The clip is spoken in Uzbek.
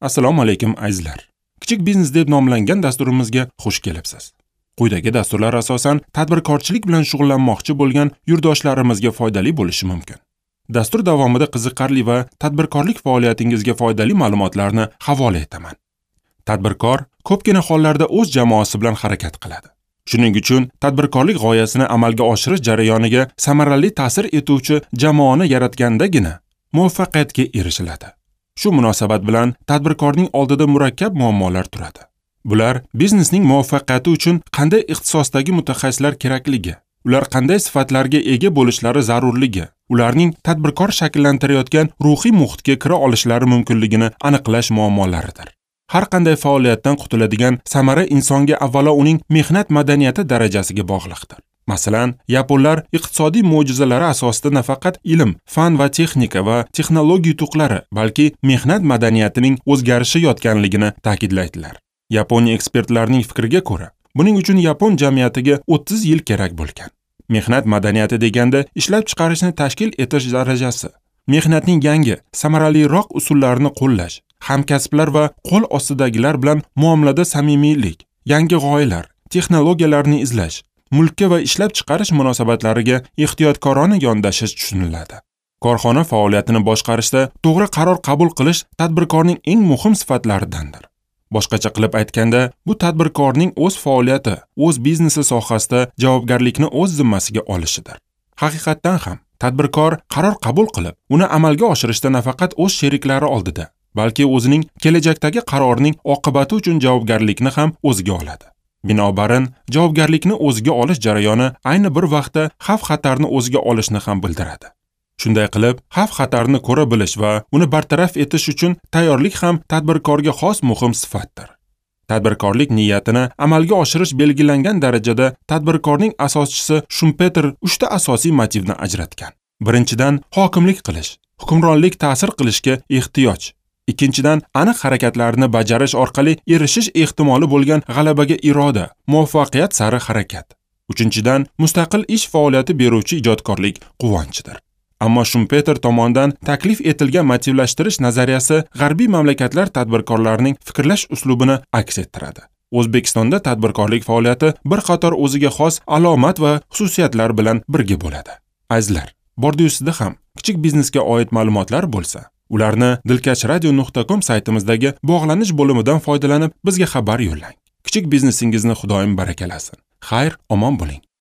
Assalomu alaykum azizlar. Kichik biznes deb nomlangan dasturimizga xush kelibsiz. Quyidagi dasturlar asosan tadbirkorchilik bilan shug'ullanmoqchi bo'lgan yurtdoshlarimizga foydali bo'lishi mumkin. Dastur davomida qiziqarli va tadbirkorlik faoliyatingizga foydali ma'lumotlarni havola etaman. Tadbirkor ko'pgina hollarda o'z jamoasi bilan harakat qiladi. Shuning uchun tadbirkorlik g'oyasini amalga oshirish jarayoniga samarali ta'sir etuvchi jamoani yaratgandagina muvaffaqiyatga erishiladi. Shu munosabat bilan tadbirkorning oldida murakkab muammolar turadi. Bular biznesning muvaffaqiyati uchun qanday ixtisosdagi mutaxassislar kerakligi, ular qanday sifatlarga ega bo'lishlari zarurligi, ularning tadbirkor shakllantirayotgan ruhiy muhitga kira olishlari mumkinligini aniqlash muammolaridir. Har qanday faoliyatdan qutuladigan samara insonga avvalo uning mehnat madaniyati darajasiga bog'liqdir. Masalan, yaponlar iqtisodiy mo'jizalari asosida nafaqat ilm, fan va texnika va texnologiya yutuqlari, balki mehnat madaniyatining o'zgarishi yotganligini ta'kidlaydilar. Yaponiya ekspertlarining fikriga ko'ra, buning uchun yapon jamiyatiga 30 yil kerak bo'lgan. Mehnat madaniyati deganda ishlab chiqarishni tashkil etish darajasi, mehnatning yangi, samaraliroq usullarini qo'llash, hamkasblar va qo'l ostidagilar bilan muomalada samimiylik, yangi g'oyalar, texnologiyalarni izlash, mulkka va ishlab chiqarish munosabatlariga ehtiyotkorona yondashish tushuniladi. Korxona faoliyatini boshqarishda to'g'ri qaror qabul qilish tadbirkorning eng muhim sifatlaridandir. Boshqacha qilib aytganda, bu tadbirkorning o'z faoliyati, o'z biznesi sohasida javobgarlikni o'z zimmasiga olishidir. Haqiqatdan ham tadbirkor qaror qabul qilib, uni amalga oshirishda nafaqat o'z sheriklari oldida, balki o'zining kelajakdagi qarorining oqibati uchun javobgarlikni ham o'ziga oladi. Binobarin, javobgarlikni o'ziga olish jarayoni ayni bir vaqtda xavf-xatarni o'ziga olishni ham bildiradi. Shunday qilib, xavf-xatarni ko'ra bilish va uni bartaraf etish uchun tayyorlik ham tadbirkorga xos muhim sifatdir. Tadbirkorlik niyatini amalga oshirish belgilangan darajada tadbirkorning asoschisi Shumpeter 3 ta asosiy motivni ajratgan. Birinchidan, hokimlik qilish, hukmronlik ta'sir qilishga ehtiyoj. Ikkinchidan, aniq harakatlarni bajarish orqali erishish ehtimoli bo'lgan g'alabaga iroda, muvaffaqiyat sari harakat. Uchinchidan, mustaqil ish faoliyati beruvchi ijodkorlik quvonchidir. Ammo Shumpeter tomonidan taklif etilgan motivlashtirish nazariyasi g'arbiy mamlakatlar tadbirkorlarining fikrlash uslubini aks ettiradi. O'zbekistonda tadbirkorlik faoliyati bir qator o'ziga xos alomat va xususiyatlar bilan birga bo'ladi. Azizlar, bordiyusida ham kichik biznesga oid ma'lumotlar bo'lsa, ularni dilkashradio.com saytimizdagi bog'lanish bo'limidan foydalanib bizga xabar yo'llang. Kichik biznesingizni Xudoyim barakalasin. Xayr, omon bo'ling.